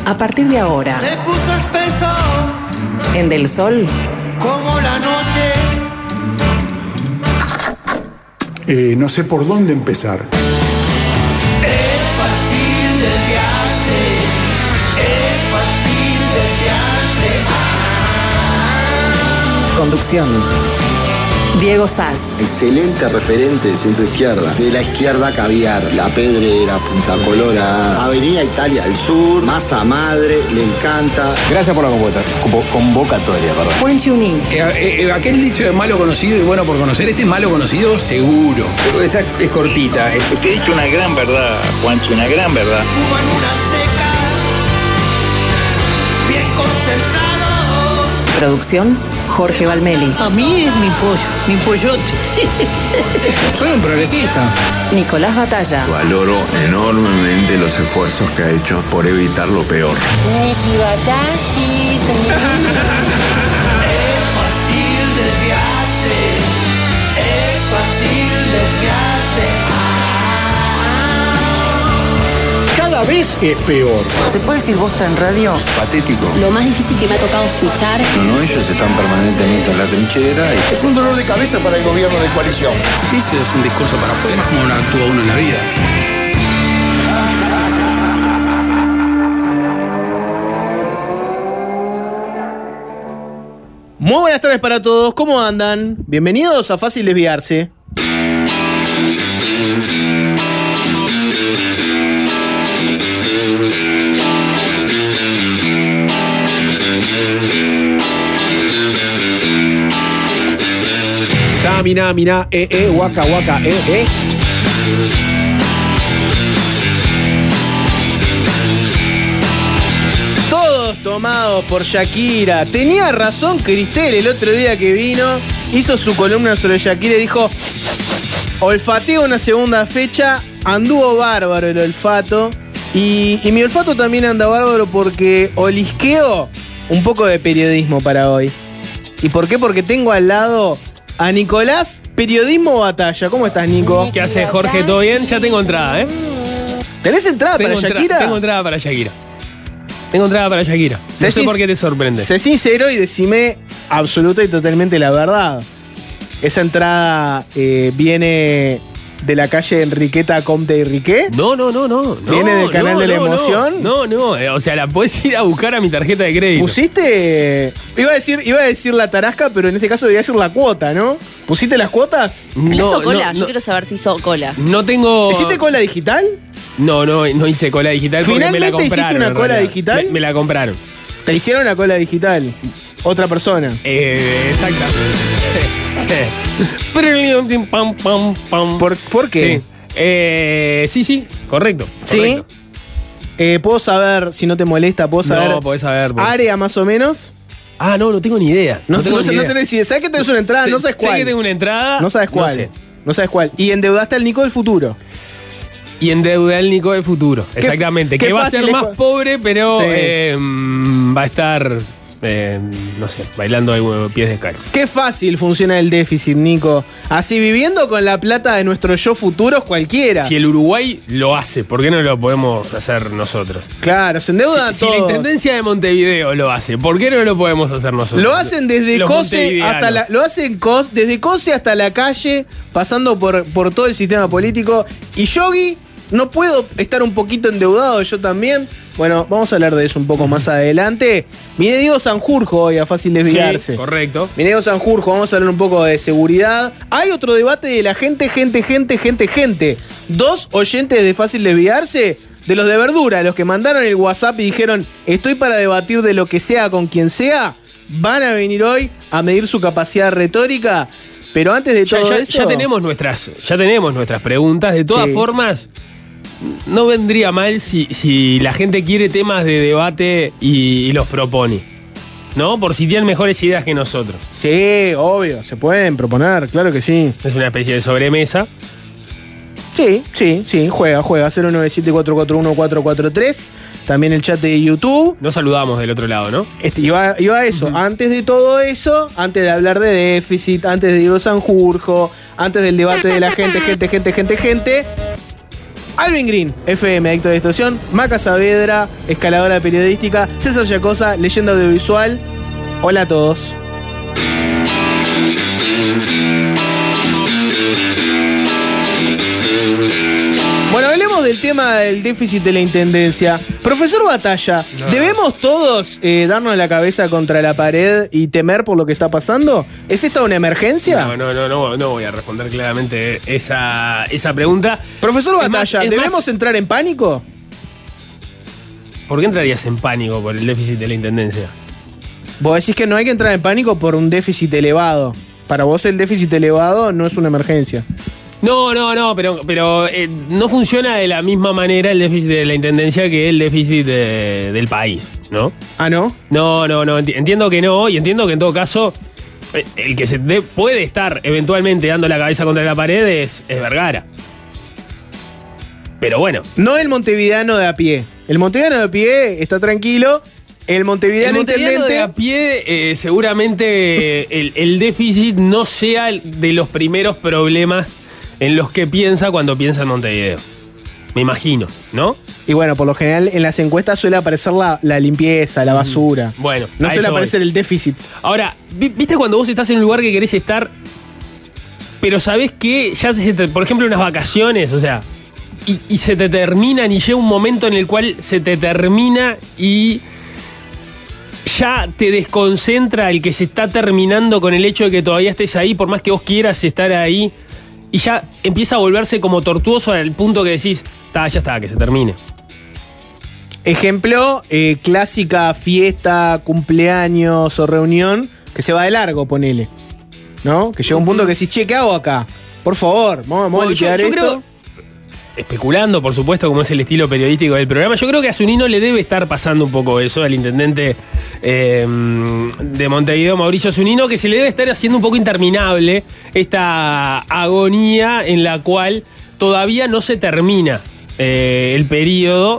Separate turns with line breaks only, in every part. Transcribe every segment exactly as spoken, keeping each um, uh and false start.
A partir de ahora,
se puso espeso
en Del Sol,
como la noche.
Eh, no sé por dónde empezar.
Es fácil desviarse, es fácil desviarse. Ah.
Conducción: Diego Sass.
Excelente referente de centro izquierda. De la izquierda caviar, La Pedrera, Punta Colorada, Avenida Italia del Sur, Masa Madre, le encanta.
Gracias por la convocatoria, perdón.
Juan Chuní.
Eh, eh, aquel dicho de malo conocido y bueno por conocer, este es malo conocido seguro. Esta es cortita. Eh.
Usted ha dicho una gran verdad, Juancho, una gran verdad.
Fumo en una seca, bien concentrados.
Producción: Jorge Valmeli.
A mí es mi pollo, mi pollote.
Soy un progresista.
Nicolás Batalla.
Valoro enormemente los esfuerzos que ha hecho por evitar lo peor.
Niki Batashi,
Es fácil desviarse, es fácil desviarse.
Cada vez es peor.
¿Se puede decir bosta en radio?
Patético.
Lo más difícil que me ha tocado escuchar.
No, no, ellos están permanentemente en la trinchera. Y...
Es un dolor de cabeza para el gobierno de coalición.
Ese es un discurso para afuera, como no actúa uno en la vida.
Muy buenas tardes para todos, ¿cómo andan? Bienvenidos a Fácil Desviarse.
Samina, mina, eh, eh, waka, waka, eh, eh.
Todos tomados por Shakira. Tenía razón Cristel el otro día que vino, hizo su columna sobre Shakira y dijo: olfateo una segunda fecha, anduvo bárbaro el olfato. Y, y mi olfato también anda bárbaro porque olisqueo un poco de periodismo para hoy. ¿Y por qué? Porque tengo al lado a Nicolás, Periodismo Batalla. ¿Cómo estás, Nico?
¿Qué haces, Jorge? ¿Todo bien? Ya tengo entrada, ¿eh?
¿Tenés entrada
tengo
para
entra-
Shakira?
Tengo entrada para Shakira. Tengo entrada para Shakira. No sé, sé por qué te sorprende.
Sé sincero y decime absoluta y totalmente la verdad. ¿Esa entrada eh, viene de la calle Enriqueta Comte y Riquet?
No, no, no, no.
¿Viene
no,
del canal
no,
de la
no,
emoción?
No, no, no. O sea, la puedes ir a buscar a mi tarjeta de crédito.
¿Pusiste? Iba a decir, iba a decir la tarasca, pero en este caso iba a decir la cuota, ¿no? ¿Pusiste las cuotas?
No,
hizo cola,
no,
yo
no.
quiero saber si hizo cola.
No tengo.
¿Hiciste cola digital?
No, no, no hice cola digital porque me la
¿Finalmente
compraron.
hiciste una
en
cola
realidad.
digital?
Me, me la compraron.
¿Te hicieron una cola digital? Otra persona.
Eh, exactamente. Sí, sí. Pam, pam, pam.
¿Por, ¿por qué?
Sí. Eh, sí, sí, correcto.
¿Sí?
correcto.
Eh, ¿Puedo saber, si no te molesta, puedo saber
No, podés saber. Podés.
área más o menos?
Ah, no, no tengo ni idea.
No,
No,
sé,
tengo
no,
ni
sé, no
idea.
tenés idea. ¿Sabes que tenés una entrada? No sabes cuál.
Sé que tengo una entrada.
No sabes cuál.
No sé.
No sabes cuál. Y endeudaste al Nico del futuro.
Y endeudé al Nico del futuro. Exactamente.
qué
Que va a
fácil
ser
es
más
cu-
pobre, pero
Sí.
eh, mm, va a estar, eh, no sé, bailando ahí con pies descalzos.
Qué fácil funciona el déficit, Nico. Así viviendo con la plata de nuestros yo futuros cualquiera.
Si el Uruguay lo hace, ¿por qué no lo podemos hacer nosotros?
Claro, se endeudan
Si, si la
todos.
Intendencia de Montevideo lo hace, ¿por qué no lo podemos hacer nosotros?
Lo hacen desde
Los
Cose
montevideanos.
hasta la, lo hacen cos, desde Cose hasta la calle, pasando por, por todo el sistema político. Y Yogi, no puedo estar un poquito endeudado yo también. Bueno, vamos a hablar de eso un poco más adelante. Viene Diego Sanjurjo hoy a Fácil Desviarse.
Sí, correcto.
Viene Diego Sanjurjo, vamos a hablar un poco de seguridad. Hay otro debate de la gente, gente, gente, gente, gente. Dos oyentes de Fácil Desviarse, de los de verdura, los que mandaron el WhatsApp y dijeron: estoy para debatir de lo que sea con quien sea, van a venir hoy a medir su capacidad retórica. Pero antes de
Ya,
todo
ya-
eso...
ya tenemos nuestras, ya tenemos nuestras preguntas. De todas
Sí.
formas, no vendría mal si, si la gente quiere temas de debate y, y los propone. ¿No? Por si tienen mejores ideas que nosotros.
Sí, obvio, se pueden proponer, claro que sí.
Es una especie de sobremesa.
Sí, sí, sí, juega, juega. cero nueve siete cuatro cuatro uno cuatro cuatro tres. También el chat de YouTube.
Nos saludamos del otro lado, ¿no?
Este, iba, iba a eso. Uh-huh. Antes de todo eso, antes de hablar de déficit, antes de Diego Sanjurjo, antes del debate de la gente, gente, gente, gente, gente, Alvin Green, F M, adicto de estación. Maca Saavedra, escaladora periodística. César Yacosa, leyenda audiovisual. Hola a todos. Bueno, hablemos del tema del déficit de la intendencia. Profesor Batalla, no. ¿debemos todos eh, darnos la cabeza contra la pared y temer por lo que está pasando? ¿Es esta una emergencia?
No, no, no, no, no voy a responder claramente esa, esa pregunta.
Profesor Batalla,
más,
¿debemos
más,
entrar en pánico?
¿Por qué entrarías en pánico por el déficit de la intendencia?
Vos decís que no hay que entrar en pánico por un déficit elevado. Para vos el déficit elevado no es una emergencia.
No, no, no, pero, pero eh, no funciona de la misma manera el déficit de la intendencia que el déficit de, del país, ¿no?
¿Ah, no?
No, no, no, enti- entiendo que no, y entiendo que en todo caso eh, el que se de- puede estar eventualmente dando la cabeza contra la pared es, es Vergara. Pero bueno.
No el montevideano de a pie. El montevideano de a pie está tranquilo. El montevideano,
el montevideano
intendente...
de a pie, eh, seguramente el, el déficit no sea de los primeros problemas en los que piensa cuando piensa en Montevideo. Me imagino, ¿no?
Y bueno, por lo general en las encuestas suele aparecer la, la limpieza, la basura.
Mm, bueno.
No suele aparecer voy. el déficit.
Ahora, ¿viste cuando vos estás en un lugar que querés estar, pero sabés que ya se te, por ejemplo, unas vacaciones, o sea, y, y se te terminan y llega un momento en el cual se te termina y ya te desconcentra el que se está terminando con el hecho de que todavía estés ahí, por más que vos quieras estar ahí? Y ya empieza a volverse como tortuoso al punto que decís, ta, ya está, que se termine.
Ejemplo, eh, clásica fiesta, cumpleaños o reunión que se va de largo, ponele. ¿No? Que llega un punto que decís, che, ¿qué hago acá? Por favor, vamos, vamos a liquidar esto. Creo,
especulando, por supuesto, como es el estilo periodístico del programa, yo creo que a Zunino le debe estar pasando un poco eso, al intendente eh, de Montevideo, Mauricio Zunino, que se le debe estar haciendo un poco interminable esta agonía en la cual todavía no se termina eh, el periodo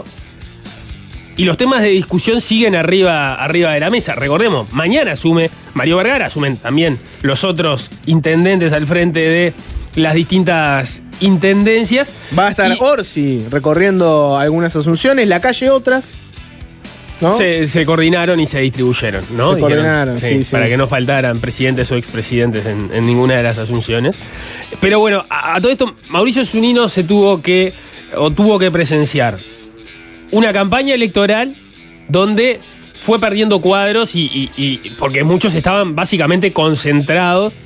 y los temas de discusión siguen arriba, arriba de la mesa. Recordemos, mañana asume Mario Vergara, asumen también los otros intendentes al frente de las distintas intendencias.
Va a estar y Orsi recorriendo algunas asunciones, la calle otras, ¿no?
Se, se coordinaron y se distribuyeron, ¿no?
Se coordinaron,
Dijeron,
sí,
sí,
sí.
Para que no faltaran presidentes o expresidentes en, en ninguna de las asunciones. Pero bueno, a, a todo esto, Mauricio Zunino se tuvo que, o tuvo que presenciar una campaña electoral donde fue perdiendo cuadros y, y, y porque muchos estaban básicamente concentrados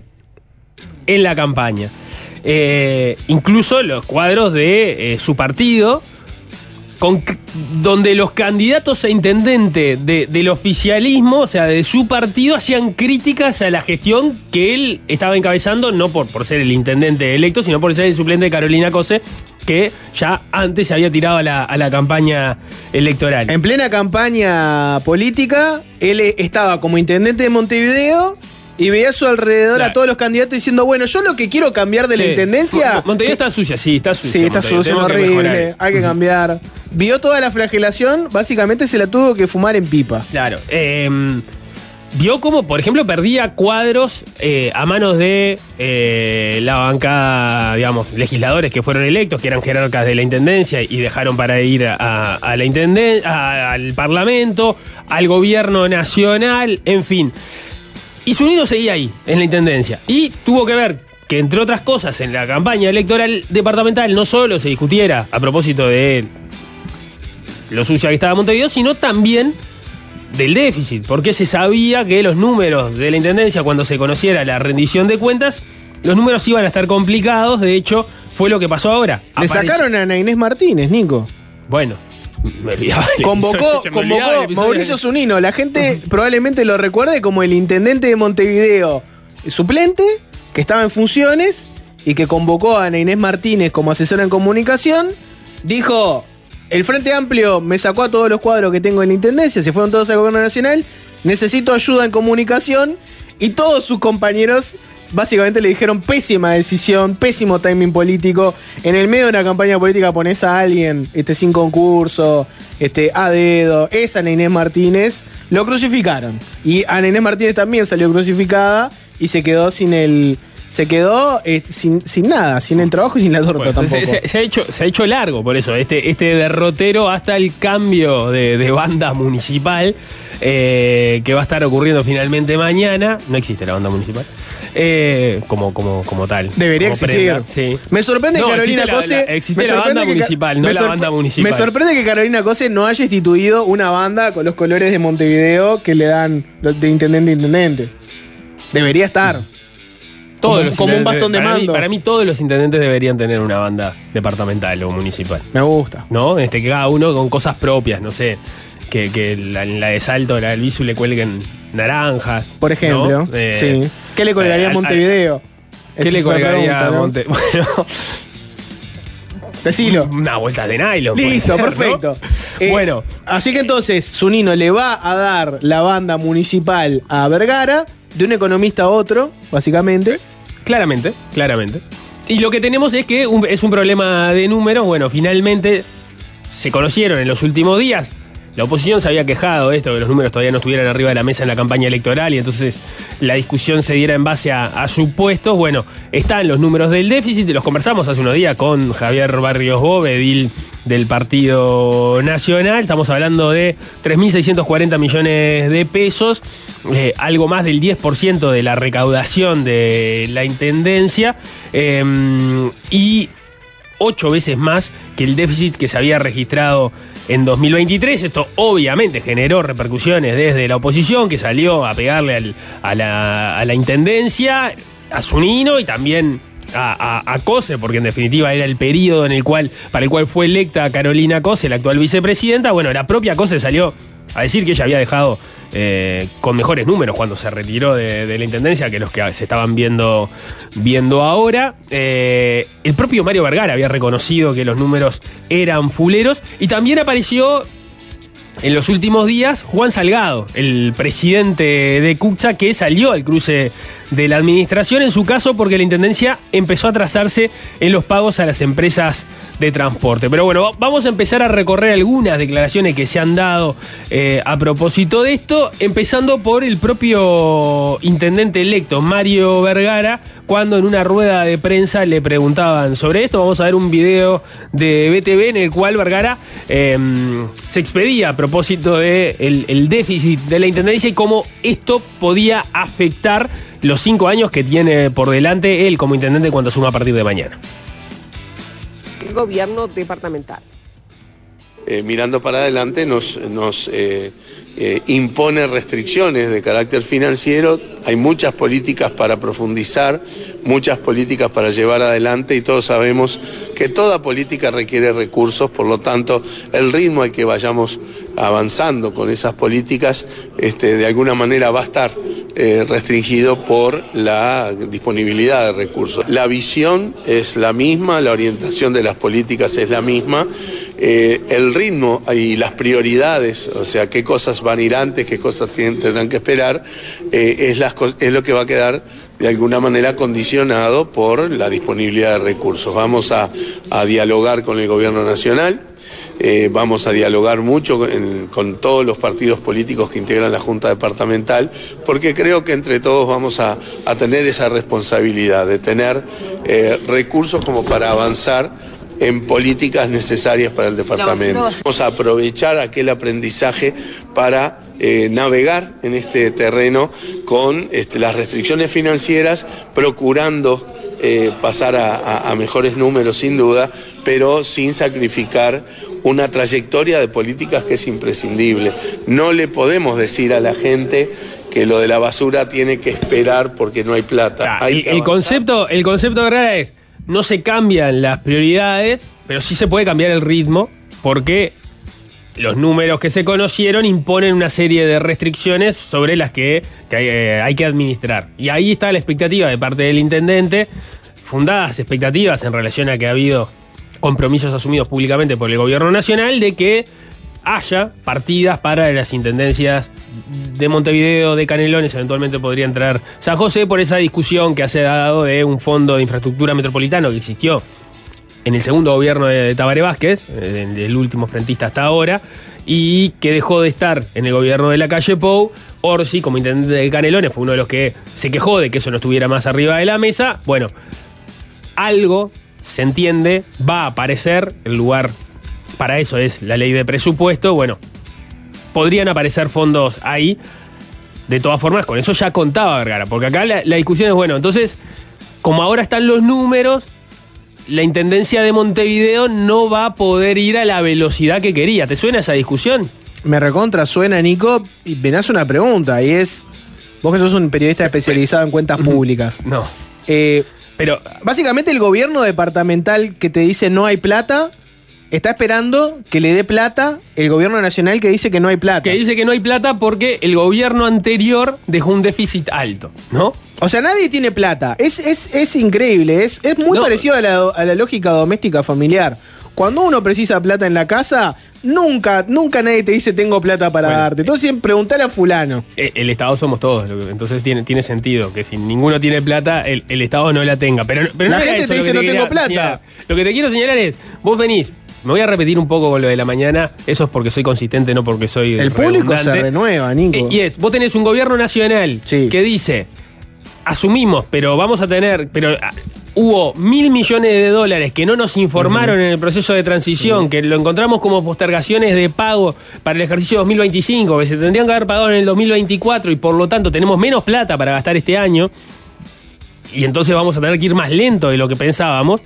en la campaña. Eh, incluso los cuadros de eh, su partido, con, donde los candidatos a intendente de, del oficialismo, o sea, de su partido, hacían críticas a la gestión que él estaba encabezando, no por, por ser el intendente electo, sino por ser el suplente de Carolina Cose, que ya antes se había tirado a la, a la campaña electoral.
En plena campaña política, él estaba como intendente de Montevideo y veía a su alrededor claro. a todos los candidatos diciendo, bueno, yo lo que quiero cambiar de sí. la intendencia...
Montevideo está sucia, sí, está sucia.
Sí, está sucia, horrible, hay que cambiar. Vio toda la flagelación, básicamente se la tuvo que fumar en pipa.
Claro. Eh, vio cómo, por ejemplo, perdía cuadros eh, a manos de eh, la bancada, digamos, legisladores que fueron electos, que eran jerarcas de la intendencia y dejaron para ir a, a la intendencia, al parlamento, al gobierno nacional, en fin. Y Zunino seguía ahí, en la intendencia. Y tuvo que ver que, entre otras cosas, en la campaña electoral departamental no solo se discutiera a propósito de lo sucia que estaba Montevideo, sino también del déficit, porque se sabía que los números de la intendencia, cuando se conociera la rendición de cuentas, los números iban a estar complicados. De hecho, fue lo que pasó ahora.
Le Apareció... sacaron a Ana Inés Martínez, Nico.
Bueno. Me olvidaba
convocó convocó Mauricio Zunino. La gente uh-huh. probablemente lo recuerde como el intendente de Montevideo suplente, que estaba en funciones y que convocó a Ana Inés Martínez como asesora en comunicación. Dijo, el Frente Amplio me sacó a todos los cuadros que tengo en la intendencia, se fueron todos al gobierno nacional, necesito ayuda en comunicación. Y todos sus compañeros básicamente le dijeron pésima decisión, pésimo timing político. En el medio de una campaña política pones a alguien este, sin concurso, este, a dedo. Es Ana Inés Martínez. Lo crucificaron. Y Ana Inés Martínez también salió crucificada y se quedó sin el, se quedó eh, sin, sin nada, sin el trabajo y sin la torta
Pues,
tampoco.
se, se- se ha hecho, se ha hecho largo por eso, este, este derrotero hasta el cambio de, de banda municipal eh, que va a estar ocurriendo finalmente mañana. No existe la banda municipal. Eh, como, como, como tal.
Debería
como
existir.
prenda, sí.
Me sorprende
No,
que Carolina
existe la-
Cose.
la- existe
me
la
sorprende
banda
que Ca-
municipal, no
me
la
sorpre-
banda municipal.
Me sorprende que Carolina Cose no haya instituido una banda con los colores de Montevideo que le dan los de intendente a intendente. Debería estar.
Todos
como,
los
como un
intendentes-
bastón de
para mí-
mando.
para mí todos los intendentes deberían tener una banda departamental o municipal.
Me gusta.
¿No? Este, que cada uno con cosas propias, no sé. Que, que la, la de Salto, la del Visu le cuelguen naranjas.
Por ejemplo.
¿no? Eh,
sí. ¿Qué le colgaría a
al-
Montevideo?
¿Qué
Esa
le
es la
colgaría
pregunta,
a
¿no?
Monte? Bueno,
Decilo.
una vuelta de nylon. puede
Listo,
ser, ¿no?
perfecto. Eh,
Bueno.
Así que entonces, Zunino le va a dar la banda municipal a Vergara, de un economista a otro, básicamente.
Claramente, claramente. Y lo que tenemos es que un- es un problema de números. Bueno, finalmente se conocieron en los últimos días. La oposición se había quejado de esto, que los números todavía no estuvieran arriba de la mesa en la campaña electoral y entonces la discusión se diera en base a, a supuestos. Bueno, están los números del déficit, los conversamos hace unos días con Javier Barrios Bob, edil del Partido Nacional. Estamos hablando de tres mil seiscientos cuarenta millones de pesos, eh, algo más del diez por ciento de la recaudación de la Intendencia eh, y ocho veces más que el déficit que se había registrado en dos mil veintitrés. Esto obviamente generó repercusiones desde la oposición, que salió a pegarle al- a, la, a la Intendencia, a Zunino y también a, a, a Cose, porque en definitiva era el periodo en el cual, para el cual fue electa Carolina Cose, la actual vicepresidenta. Bueno, la propia Cose salió a decir que ella había dejado eh, con mejores números cuando se retiró de, de la Intendencia que los que se estaban viendo, viendo ahora. Eh, el propio Mario Vergara había reconocido que los números eran fuleros y también apareció en los últimos días Juan Salgado, el presidente de Cucha, que salió al cruce de la administración, en su caso porque la Intendencia empezó a atrasarse en los pagos a las empresas de transporte. Pero bueno, vamos a empezar a recorrer algunas declaraciones que se han dado eh, a propósito de esto, empezando por el propio intendente electo, Mario Vergara, cuando en una rueda de prensa le preguntaban sobre esto. Vamos a ver un video de B T V en el cual Vergara eh, se expedía a propósito del de el déficit de la Intendencia y cómo esto podía afectar los cinco años que tiene por delante él como intendente cuando asuma a partir de mañana.
El gobierno departamental.
Eh, mirando para adelante nos, nos eh, eh, impone restricciones de carácter financiero. Hay muchas políticas para profundizar, muchas políticas para llevar adelante y todos sabemos que toda política requiere recursos, por lo tanto el ritmo al que vayamos avanzando con esas políticas este, de alguna manera va a estar eh, restringido por la disponibilidad de recursos. La visión es la misma, la orientación de las políticas es la misma. Eh, el ritmo y las prioridades, o sea, qué cosas van a ir antes, qué cosas tienen, tendrán que esperar, eh, es, las, es lo que va a quedar de alguna manera condicionado por la disponibilidad de recursos. Vamos a, a dialogar con el gobierno nacional, eh, vamos a dialogar mucho con, con todos los partidos políticos que integran la Junta Departamental, porque creo que entre todos vamos a, a tener esa responsabilidad de tener eh, recursos como para avanzar en políticas necesarias para el departamento. Vamos a aprovechar aquel aprendizaje para eh, navegar en este terreno con este, las restricciones financieras, procurando eh, pasar a, a, a mejores números sin duda, pero sin sacrificar una trayectoria de políticas que es imprescindible. No le podemos decir a la gente que lo de la basura tiene que esperar porque no hay plata.
Ah,
hay
el,
que
el concepto, el concepto de Vergara es: no se cambian las prioridades, pero sí se puede cambiar el ritmo, porque los números que se conocieron imponen una serie de restricciones sobre las que, que hay, eh, hay que administrar. Y ahí está la expectativa de parte del intendente, fundadas expectativas en relación a que ha habido compromisos asumidos públicamente por el gobierno nacional de que haya partidas para las intendencias de Montevideo, de Canelones, eventualmente podría entrar San José, por esa discusión que se ha dado de un fondo de infraestructura metropolitano que existió en el segundo gobierno de Tabaré Vázquez, el último frentista hasta ahora, y que dejó de estar en el gobierno de la calle Pou. Orsi, como intendente de Canelones, fue uno de los que se quejó de que eso no estuviera más arriba de la mesa. Bueno, algo, se entiende, va a aparecer. El lugar para eso es la ley de presupuesto. Bueno, podrían aparecer fondos ahí. De todas formas, con eso ya contaba Vergara, porque acá la, la discusión es, bueno, entonces, como ahora están los números, la Intendencia de Montevideo no va a poder ir a la velocidad que quería. ¿Te suena esa discusión?
Me recontra suena, Nico, y me nace una pregunta, y es, vos que sos un periodista especializado en cuentas públicas.
No.
Eh,
Pero
básicamente el gobierno departamental que te dice no hay plata, está esperando que le dé plata el gobierno nacional que dice que no hay plata.
Que dice que no hay plata porque el gobierno anterior dejó un déficit alto, ¿no?
O sea, nadie tiene plata. Es, es, es increíble, es, es muy
No.
parecido a la, a la lógica doméstica familiar. Cuando uno precisa plata en la casa, nunca, nunca nadie te dice tengo plata para
Bueno,
darte. Entonces siempre preguntar a fulano.
Eh, El Estado somos todos, lo que- entonces tiene, tiene sentido que si ninguno tiene plata, el, el Estado no la tenga. Pero, pero
La
no era
gente
eso
te
lo
dice,
que
"No
quería
tengo plata".
señalar. Lo que te quiero señalar es, vos venís, me voy a repetir un poco con lo de la mañana, eso es porque soy consistente, no porque soy
El público se
redundante.
renueva, Nico.
Eh, y es, vos tenés un gobierno nacional
Sí.
que dice, asumimos, pero vamos a tener, pero ah, hubo mil millones de dólares que no nos informaron en el proceso de transición, que lo encontramos como postergaciones de pago para el ejercicio dos mil veinticinco, que se tendrían que haber pagado en el dos mil veinticuatro y por lo tanto tenemos menos plata para gastar este año y entonces vamos a tener que ir más lento de lo que pensábamos.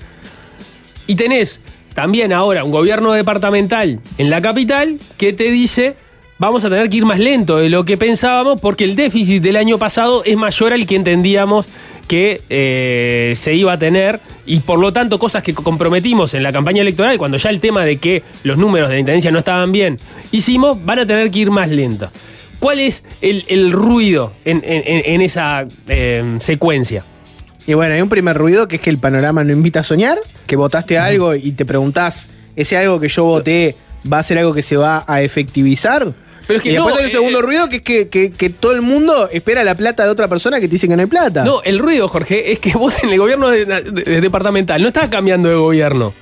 Y tenés también ahora un gobierno departamental en la capital que te dice vamos a tener que ir más lento de lo que pensábamos porque el déficit del año pasado es mayor al que entendíamos que eh, se iba a tener y por lo tanto cosas que comprometimos en la campaña electoral cuando ya el tema de que los números de la Intendencia no estaban bien hicimos, van a tener que ir más lento. ¿Cuál es el, el ruido en, en, en esa eh, secuencia?
Y bueno, hay un primer ruido que es que el panorama no invita a soñar, que votaste algo y te preguntás, ¿ese algo que yo voté va a ser algo que se va a efectivizar?
Pero es que
y después
no,
hay un segundo
eh,
ruido que es que, que, que todo el mundo espera la plata de otra persona que te dice que no hay plata.
No, el ruido, Jorge, es que vos en el gobierno de, de- de departamental no estás cambiando de gobierno.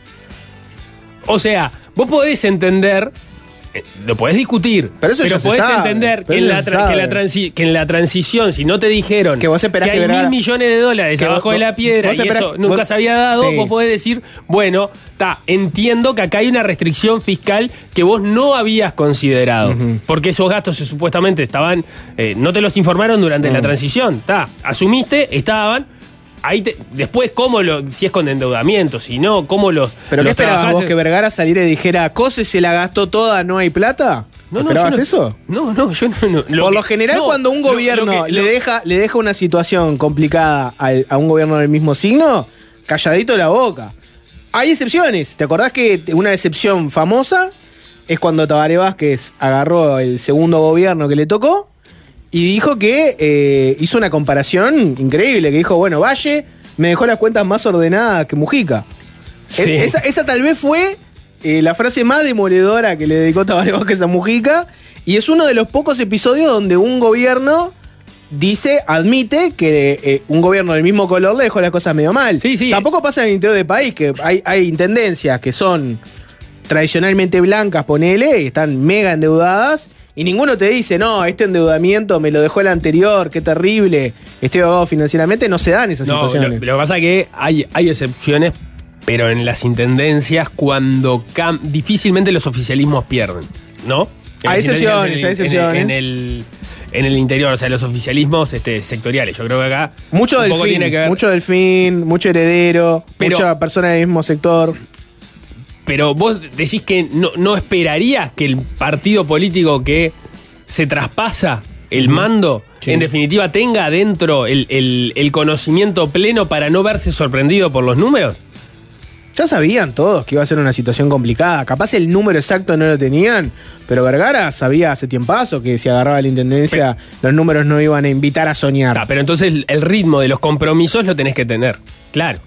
O sea, vos podés entender, eh, lo podés discutir,
Pero eso ya se
podés
sabe,
entender
pero
que en,
eso
la
se
tra- que,
sabe.
la transi- que en la transición, si no te dijeron
Que vos esperás
que
que
hay
Vergara-
mil millones de dólares
que
abajo
vos-
de la piedra
vos
y
esperás-
eso nunca
vos-
se había dado,
sí.
vos podés decir, bueno, está, entiendo que acá hay una restricción fiscal que vos no habías considerado, porque esos gastos se- supuestamente estaban, eh, no te los informaron durante la transición, está, asumiste, estaban. Ahí te- después, ¿cómo lo, si es con endeudamiento, si no, cómo los.
¿Pero qué
los
esperabas
trabajás
vos?
en-
¿Que Vergara saliera y dijera, Cose se la gastó toda, no hay plata?
No, no,
¿Esperabas
yo no-
eso?
No, no, yo no. no.
Por
que-
lo general,
no,
cuando un
lo- lo
gobierno
que-
le,
lo-
deja, le deja una situación complicada al- a un gobierno del mismo signo, calladito la boca. Hay excepciones. ¿Te acordás que una excepción famosa es cuando Tabaré Vázquez agarró el segundo gobierno que le tocó y dijo que eh, hizo una comparación increíble, que dijo, bueno, Valle me dejó las cuentas más ordenadas que Mujica.
Sí.
E- Esa, esa tal vez fue eh, la frase más demoledora que le dedicó Tabaré Vázquez a Mujica, y es uno de los pocos episodios donde un gobierno dice, admite que eh, un gobierno del mismo color le dejó las cosas medio mal.
Sí, sí.
Tampoco pasa en el interior del país, que hay, hay intendencias que son tradicionalmente blancas, ponele, y están mega endeudadas, y ninguno te dice, no, este endeudamiento me lo dejó el anterior, qué terrible, estoy ahogado financieramente. No se dan esas
No, lo,
situaciones.
lo que pasa es que hay, hay excepciones, pero en las intendencias, cuando cam- difícilmente los oficialismos pierden, ¿no? En
Hay
las intendencias,
excepciones,
en el-
hay excepciones.
En el, en el, en el interior, o sea, los oficialismos este, sectoriales. Yo creo que acá.
Mucho
un
del
poco
fin,
tiene que ver.
mucho del fin, mucho heredero,
Pero-
mucha persona del mismo sector.
Pero vos decís que no, no esperarías que el partido político que se traspasa el mando,
Sí.
en definitiva, tenga adentro el, el- el conocimiento pleno para no verse sorprendido por los números.
Ya sabían todos que iba a ser una situación complicada. Capaz el número exacto no lo tenían, pero Vergara sabía hace tiempazo que si agarraba la intendencia, los números no iban a invitar a soñar.
Ah, pero entonces el- el ritmo de los compromisos lo tenés que tener, claro.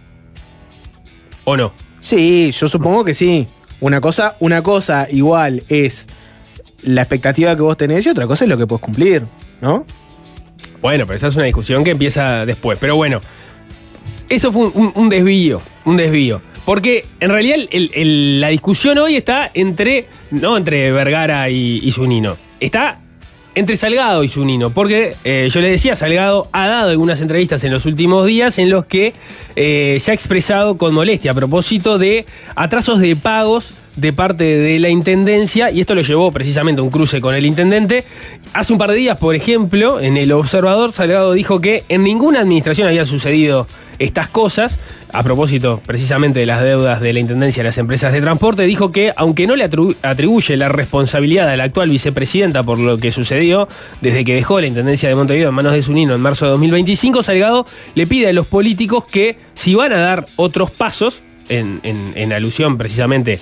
¿O no?
Sí, yo supongo que sí. Una cosa, una cosa igual es la expectativa que vos tenés y otra cosa es lo que podés cumplir, ¿no?
Bueno, pero esa es una discusión que empieza después. Pero bueno, eso fue un, un- un desvío, un desvío. Porque en realidad el, el, la discusión hoy está entre, no entre Vergara y, y Zunino, está entre Salgado y Zunino, porque eh, yo les decía, Salgado ha dado algunas entrevistas en los últimos días en los que eh, se ha expresado con molestia a propósito de atrasos de pagos de parte de la Intendencia, y esto lo llevó precisamente a un cruce con el Intendente. Hace un par de días, por ejemplo, en El Observador, Salgado dijo que en ninguna administración había sucedido estas cosas, a propósito precisamente de las deudas de la Intendencia a las empresas de transporte. Dijo que, aunque no le atribuye la responsabilidad a la actual vicepresidenta por lo que sucedió desde que dejó la Intendencia de Montevideo en manos de Zunino en marzo de dos mil veinticinco, Salgado le pide a los políticos que, si van a dar otros pasos, En, en, en alusión precisamente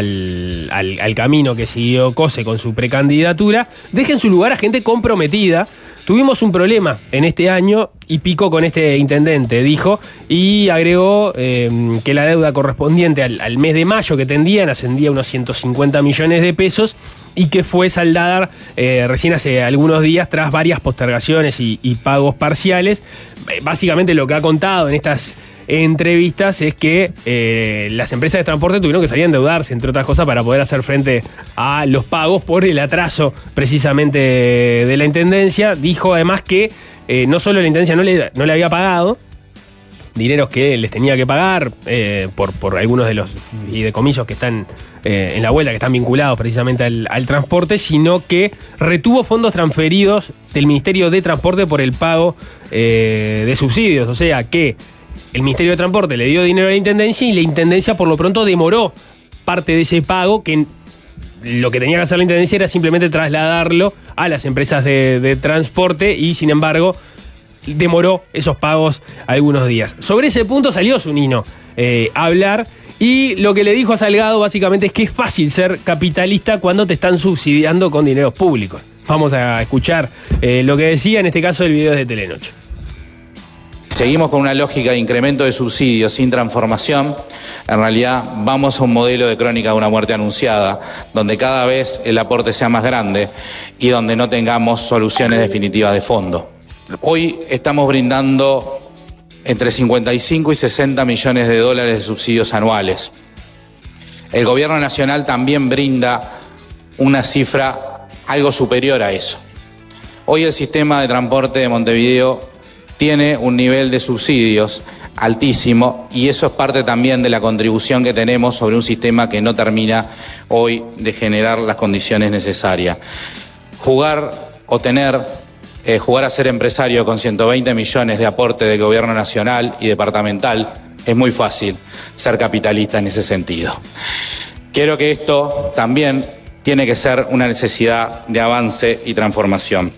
al, al, al camino que siguió Cose con su precandidatura, dejen su lugar a gente comprometida. Tuvimos un problema en este año y pico con este intendente, dijo, y agregó eh, que la deuda correspondiente al, al mes de mayo que tendían ascendía a unos ciento cincuenta millones de pesos y que fue saldada eh, recién hace algunos días tras varias postergaciones y, y pagos parciales. Básicamente lo que ha contado en estas entrevistas es que eh, las empresas de transporte tuvieron que salir a endeudarse, entre otras cosas, para poder hacer frente a los pagos por el atraso precisamente de la Intendencia. Dijo además que eh, no solo la Intendencia no le, no le había pagado dineros que les tenía que pagar eh, por, por algunos de los fideicomisos que están eh, en la vuelta, que están vinculados precisamente al, al transporte, sino que retuvo fondos transferidos del Ministerio de Transporte por el pago eh, de subsidios. O sea que el Ministerio de Transporte le dio dinero a la Intendencia y la Intendencia por lo pronto demoró parte de ese pago, que lo que tenía que hacer la Intendencia era simplemente trasladarlo a las empresas de, de transporte, y sin embargo demoró esos pagos algunos días. Sobre ese punto salió Zunino eh, a hablar, y lo que le dijo a Salgado básicamente es que es fácil ser capitalista cuando te están subsidiando con dineros públicos. Vamos a escuchar eh, lo que decía, en este caso el video es de Telenoche.
Seguimos con una lógica de incremento de subsidios sin transformación. En realidad vamos a un modelo de crónica de una muerte anunciada, donde cada vez el aporte sea más grande y donde no tengamos soluciones definitivas de fondo. Hoy estamos brindando entre cincuenta y cinco y sesenta millones de dólares de subsidios anuales. El gobierno nacional también brinda una cifra algo superior a eso. Hoy el sistema de transporte de Montevideo tiene un nivel de subsidios altísimo, y eso es parte también de la contribución que tenemos sobre un sistema que no termina hoy de generar las condiciones necesarias. Jugar o tener, eh, jugar a ser empresario con ciento veinte millones de aporte del gobierno nacional y departamental es muy fácil ser capitalista en ese sentido. Quiero que esto también tiene que ser una necesidad de avance y transformación.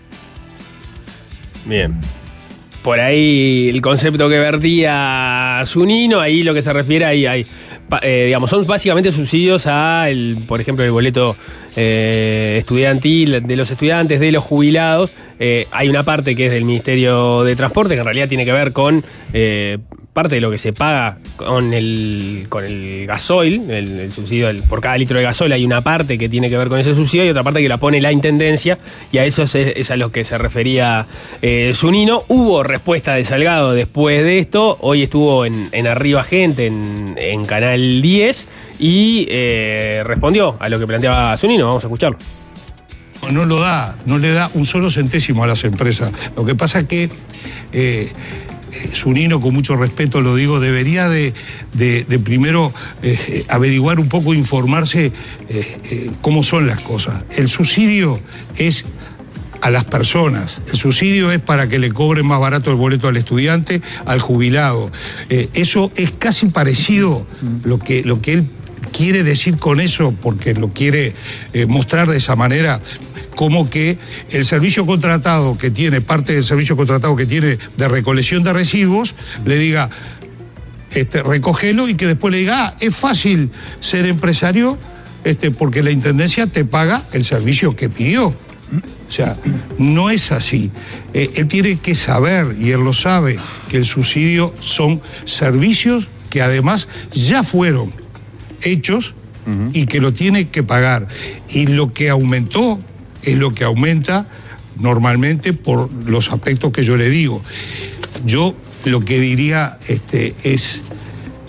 Bien. Por ahí el concepto que vertía Zunino, ahí lo que se refiere, ahí hay, eh, digamos, son básicamente subsidios a, el, por ejemplo, el boleto eh, estudiantil de los estudiantes, de los jubilados. Eh, hay una parte que es del Ministerio de Transporte, que en realidad tiene que ver con eh, parte de lo que se paga con el, con el gasoil, el, el subsidio del, por cada litro de gasoil. Hay una parte que tiene que ver con ese subsidio y otra parte que la pone la Intendencia, y a eso es, es a lo que se refería eh, Zunino. Hubo respuesta de Salgado después de esto. Hoy estuvo en, en Arriba Gente, en, en Canal diez, y eh, respondió a lo que planteaba Zunino. Vamos a escucharlo.
No lo da, no le da un solo centésimo a las empresas. Lo que pasa es que eh, Zunino, con mucho respeto lo digo, debería de, de, de primero eh, averiguar un poco, informarse eh, eh, cómo son las cosas. El subsidio es a las personas, el subsidio es para que le cobren más barato el boleto al estudiante, al jubilado. Eh, eso es casi parecido lo que, lo que él quiere decir con eso, porque lo quiere eh, mostrar de esa manera, como que el servicio contratado que tiene, parte del servicio contratado que tiene de recolección de residuos, le diga, este, recógelo, y que después le diga, ah, es fácil ser empresario este, porque la Intendencia te paga el servicio que pidió. O sea, no es así. Eh, él tiene que saber, y él lo sabe, que el subsidio son servicios que además ya fueron hechos uh-huh. y que lo tiene que pagar. Y lo que aumentó es lo que aumenta normalmente por los aspectos que yo le digo. Yo lo que diría este, es,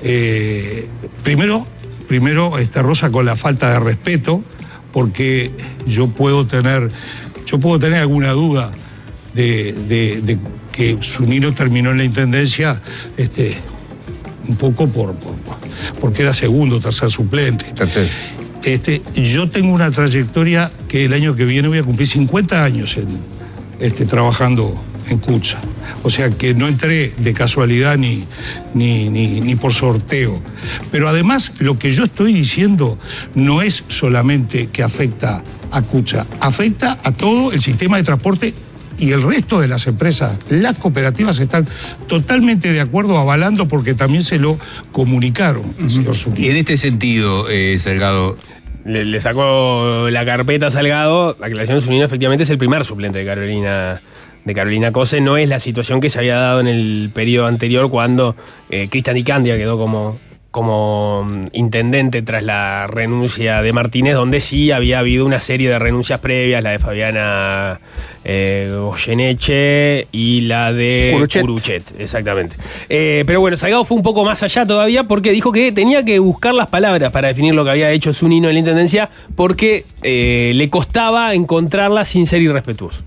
eh, primero, primero este, roza con la falta de respeto, porque yo puedo tener, yo puedo tener alguna duda de, de, de que Zunino terminó en la intendencia este, un poco por, por, porque era segundo o tercer suplente.
Tercer.
Este, yo tengo una trayectoria que el año que viene voy a cumplir cincuenta años en, este, trabajando en Cucha. O sea que no entré de casualidad ni, ni, ni, ni por sorteo. Pero además lo que yo estoy diciendo no es solamente que afecta a Cucha, afecta a todo el sistema de transporte y el resto de las empresas. Las cooperativas están totalmente de acuerdo, avalando, porque también se lo comunicaron al señor Zunino.
Y en este sentido, eh, Salgado...
Le, le sacó la carpeta a Salgado. La aclaración de Zunino efectivamente es el primer suplente de Carolina de Carolina Cose. No es la situación que se había dado en el periodo anterior, cuando eh, Cristian Di Candia quedó como, como intendente tras la renuncia de Martínez, donde sí había habido una serie de renuncias previas, la de Fabiana eh, Goyeneche y la de
Curuchet.
Curuchet, exactamente. Eh, pero bueno, Salgado fue un poco más allá todavía, porque dijo que tenía que buscar las palabras para definir lo que había hecho Zunino en la intendencia, porque eh, le costaba encontrarlas sin ser irrespetuoso.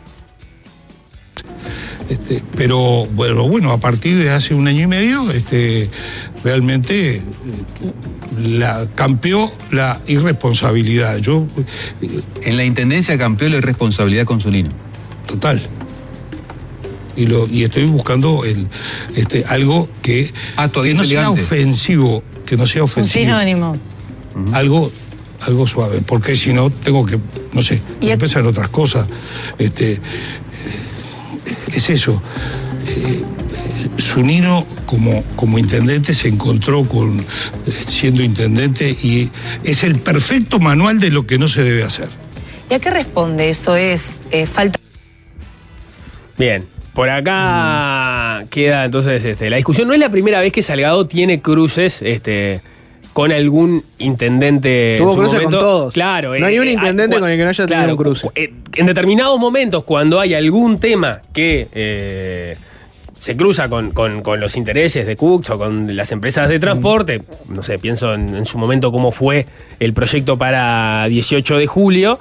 Este, pero bueno, bueno, a partir de hace un año y medio, este, realmente eh, la, campeó la irresponsabilidad. Yo,
eh, en la intendencia campeó la irresponsabilidad con Zunino.
Total. Y, lo, y estoy buscando el, este, algo que,
ah,
que no sea ofensivo, que no sea ofensivo.
Un sinónimo.
Uh-huh. Algo, algo suave, porque si no tengo que, no sé, empezar en otras cosas. Este, es eso. Eh, Zunino como, como intendente se encontró con eh, siendo intendente, y es el perfecto manual de lo que no se debe hacer.
¿Y a qué responde eso? ¿Es eh, falta?
Bien, por acá mm. queda entonces este, la discusión. No es la primera vez que Salgado tiene cruces este, con algún intendente.
Tuvo
en su
cruces
momento.
con todos.
Claro.
No hay un
eh,
intendente
eh,
con el que no haya
claro,
tenido un cruce.
Eh, en determinados momentos, cuando hay algún tema que eh, se cruza con, con, con los intereses de Cux o con las empresas de transporte, mm. no sé, pienso en, en su momento cómo fue el proyecto para dieciocho de julio,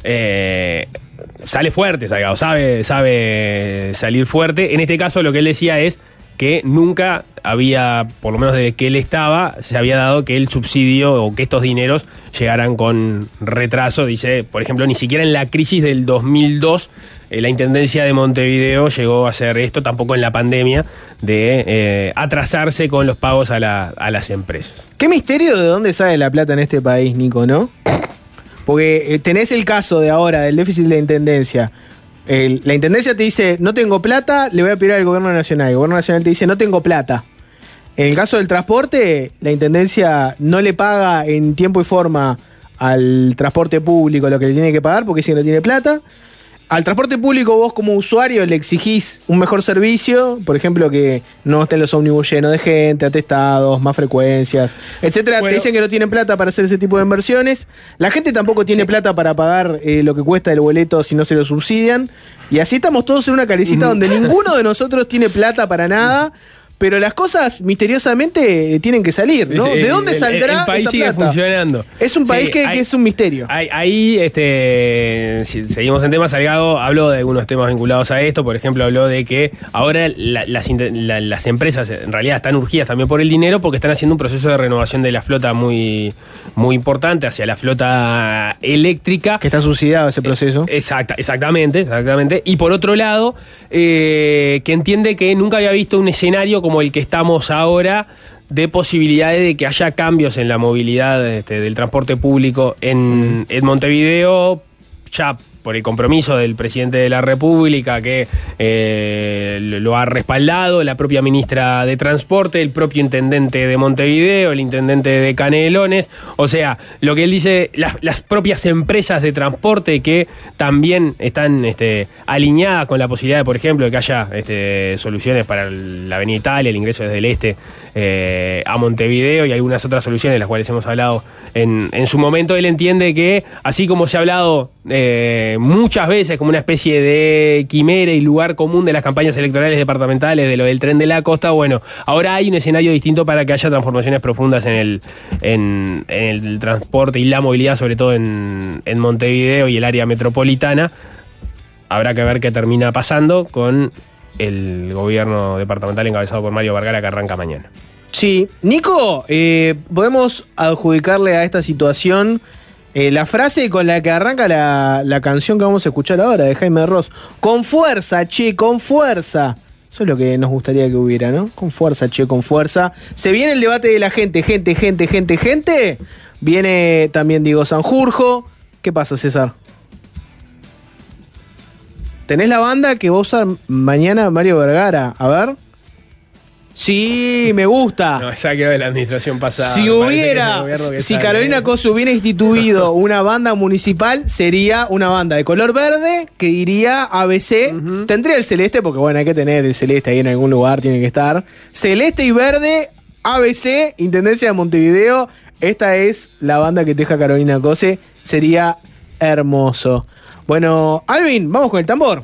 eh, sale fuerte, Salgado, sabe, sabe salir fuerte. En este caso, lo que él decía es que nunca había, por lo menos desde que él estaba, se había dado que el subsidio o que estos dineros llegaran con retraso. Dice, por ejemplo, ni siquiera en la crisis del dos mil dos eh, la Intendencia de Montevideo llegó a hacer esto, tampoco en la pandemia, de eh, atrasarse con los pagos a, la, a las empresas.
Qué misterio de dónde sale la plata en este país, Nico, ¿no? Porque eh, tenés el caso de ahora del déficit de la Intendencia. El, la Intendencia te dice, no tengo plata, le voy a pedir al Gobierno Nacional. El Gobierno Nacional te dice, no tengo plata. En el caso del transporte, la Intendencia no le paga en tiempo y forma al transporte público lo que le tiene que pagar, porque dice que no tiene plata. Al transporte público vos como usuario le exigís un mejor servicio, por ejemplo, que no estén los ómnibus llenos de gente, atestados, más frecuencias, etcétera. Bueno, te dicen que no tienen plata para hacer ese tipo de inversiones. La gente tampoco tiene sí. plata para pagar eh, lo que cuesta el boleto si no se lo subsidian. Y así estamos todos en una carecita mm. donde ninguno de nosotros tiene plata para nada. Pero las cosas misteriosamente tienen que salir, ¿no? ¿De dónde saldrá
el, el país
esa
sigue
plata?
Funcionando.
Es un país sí, que,
hay,
que es un misterio.
Hay, ahí, este, si seguimos en temas, Salgado habló de algunos temas vinculados a esto. Por ejemplo, habló de que ahora la, las, la, las empresas en realidad están urgidas también por el dinero, porque están haciendo un proceso de renovación de la flota muy, muy importante hacia la flota eléctrica.
Que está subsidiado ese proceso.
Exacta, exactamente, exactamente. Y por otro lado, eh, que entiende que nunca había visto un escenario como el que estamos ahora, de posibilidades de que haya cambios en la movilidad este, del transporte público en, en Montevideo, ya por el compromiso del presidente de la República, que eh, lo ha respaldado, la propia ministra de Transporte, el propio intendente de Montevideo, el intendente de Canelones. O sea, lo que él dice, las, las propias empresas de transporte que también están este, alineadas con la posibilidad, de, por ejemplo, de que haya este, soluciones para la Avenida Italia, el ingreso desde el este eh, a Montevideo, y algunas otras soluciones de las cuales hemos hablado en, en su momento. Él entiende que, así como se ha hablado eh, eh, muchas veces como una especie de quimera y lugar común de las campañas electorales departamentales, de lo del Tren de la Costa. Bueno, ahora hay un escenario distinto para que haya transformaciones profundas en el, en, en el transporte y la movilidad, sobre todo en, en Montevideo y el área metropolitana. Habrá que ver qué termina pasando con el gobierno departamental encabezado por Mario Vergara, que arranca mañana.
Sí. Nico, eh, podemos adjudicarle a esta situación eh, la frase con la que arranca la, la canción que vamos a escuchar ahora, de Jaime Ross. Con fuerza, che, con fuerza. Eso es lo que nos gustaría que hubiera, ¿no? Con fuerza, che, con fuerza. Se viene el debate de la gente, gente, gente, gente, gente. Viene también Diego Sanjurjo. ¿Qué pasa, César? ¿Tenés la banda que va a usar mañana Mario Vergara? A ver. Sí, me gusta.
No, esa quedó de la administración pasada.
Si hubiera, si Carolina Cose hubiera instituido una banda municipal, sería una banda de color verde que diría A B C. Uh-huh. Tendría el celeste, porque bueno, hay que tener el celeste ahí en algún lugar, tiene que estar. Celeste y verde, A B C, Intendencia de Montevideo. Esta es la banda que teja Carolina Cose. Sería hermoso. Bueno, Alvin, vamos con el tambor.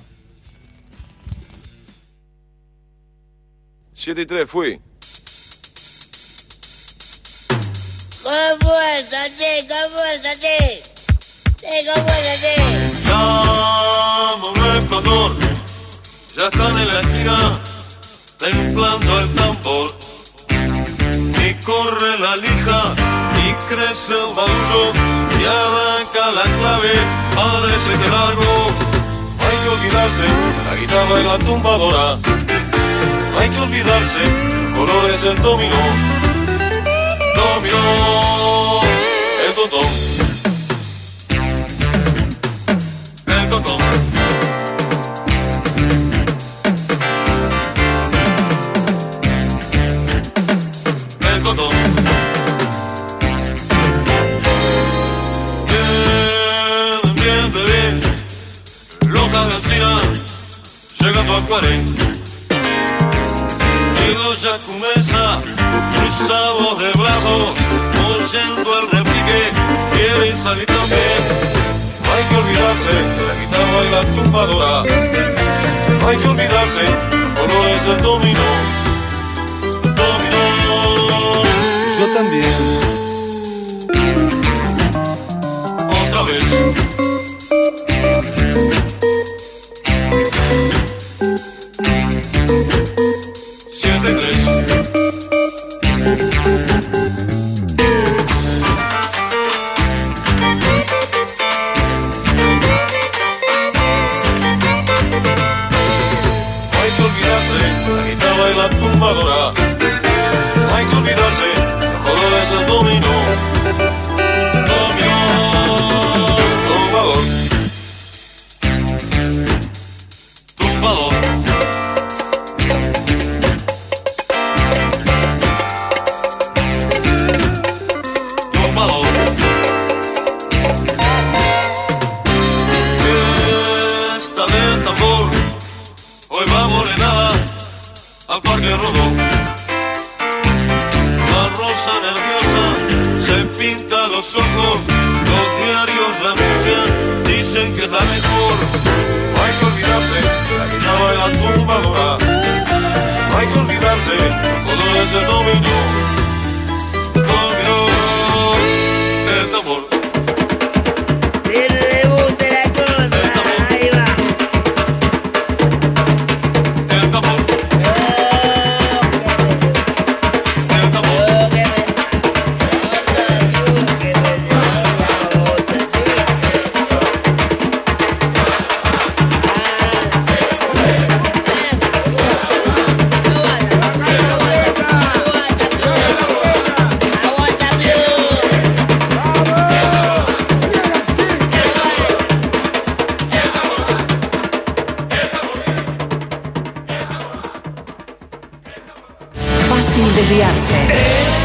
siete y tres, fui.
Con fuerza, che, con fuerza, che. Che, con fuerza, che.
Llama un explotón, ya están en la esquina, templando el tambor. Y corre la lija, y crece el barullo, y arranca la clave, parece que largo. Hay que olvidarse, la guitarra y la tumbadora. Hay que olvidarse, colores del dominó. Dominó, el totón. El totón. El totón. Bien, bien, bien. Loca de Alcina, llegando a cuarenta. Ya comienza, cruzados de brazos, oyendo el repique, quieren salir también. Hay que olvidarse de la guitarra y la tumbadora. Hay que olvidarse, colores del dominó. Dominó.
Yo también.
Otra vez.
Hay que olvidarse, los colores del dominó. Dominó, tumbador. Tumbador. Tumbador. Fiesta del tambor, hoy va morenada al Parque Rodó. La rosa nerviosa se pinta los ojos, los diarios la anuncian, dicen que es la mejor. No hay que olvidarse de la guitarra y la tumbadora. No hay que olvidarse los colores del dominó. Dominó, el tambor.
Desviarse.